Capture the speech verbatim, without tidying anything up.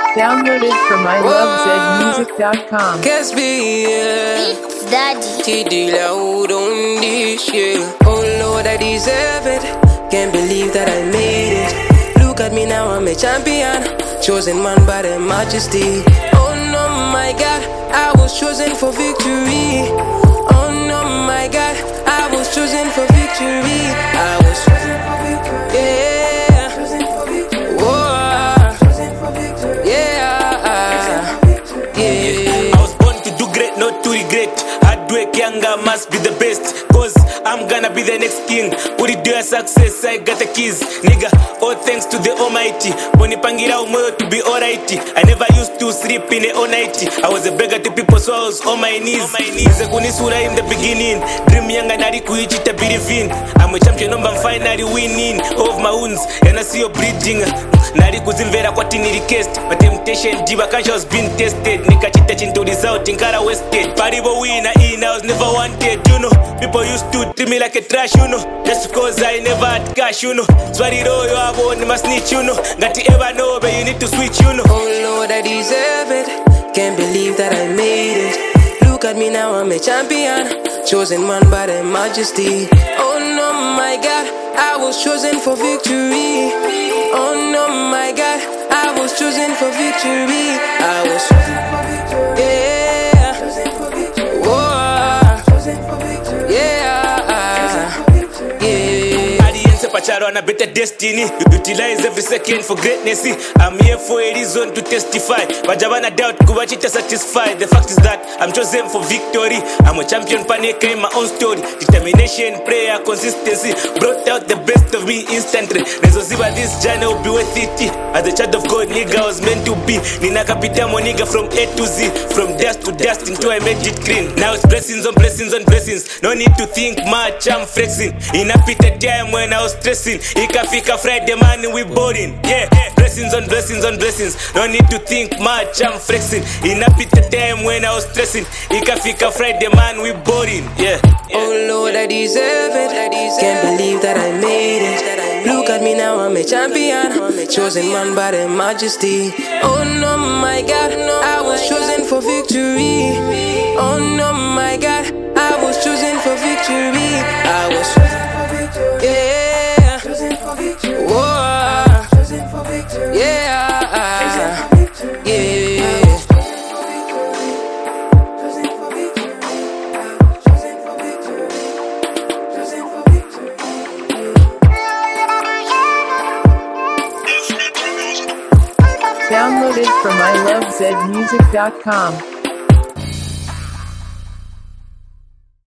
Downloaded from I love zed music dot com. Guess me, yeah. It's Daddy. T D loud on this, yeah. Oh Lord, I deserve it. Can't believe that I made it. Look at me now, I'm a champion. Chosen man by the majesty. Oh no, my God, I was chosen for victory. Oh no, my God, I was chosen for victory. I was chosen for victory. Yeah. Not to regret. Hard work, younger must be the best. Cause I'm gonna be the next king. Put it to your success, I got the keys. Nigga, all thanks to the Almighty. Ponipangira umoyo to be alright. I never used to sleep in the all night. I was a beggar to people, so I was on my knees. Nze kunisura in the beginning. Dream younger nari kuichita believing. I'm a champion, I'm finally winning. Of my wounds, and I see you breathing. Nari kuzimvera kwa tini request. My temptation, diva kancha was being tested. Nikachita chinto result, inkara wasted. Paribo winner in, I was never wanted, you know. People used to treat me like a trash, you know. Just because I never had cash, you know. Swari do you have on my snitch, you know. Ngati ever know, but you need to switch, you know. Oh Lord, I deserve it. Can't believe that I made it. Look at me now, I'm a champion. Chosen man by the majesty. Oh no, my God, I was chosen for victory. Oh no, my God, I was chosen for victory. I was chosen for victory. Yeah. Whoa. Yeah. Yeah. Audience pacharo on a better destiny. Utilize every second for greatness. I'm here for a reason to testify. Wajabana doubt kuwachita satisfied. The fact is that I'm chosen for victory. I'm a champion panic in my own story. Determination, prayer, consistency brought out the best of me instantly. Nezoziba this journey will be worth it. As a child of God, nigga, I was meant to be. Nina kapita mo nigga from A to Z. From dust to dust until I made it clean. Now it's blessings on blessings on blessings. No need to think much, I'm flexing. In a pit time when I was stressing. Ikafika Friday man, we boring. Yeah, blessings on blessings on blessings. No need to think much, I'm flexing. In a pit time when I was stressing. Ikafika Friday man, we boring. Yeah. Oh Lord, I deserve it. Can't believe that I made it. Look at me now, I'm a champion. Chosen man by the majesty. Oh no, my God, I was chosen for victory. Oh no, my God, I was chosen for victory. I was chosen for victory. Yeah. Whoa. Yeah. Yeah. Downloaded from I love zed music dot com.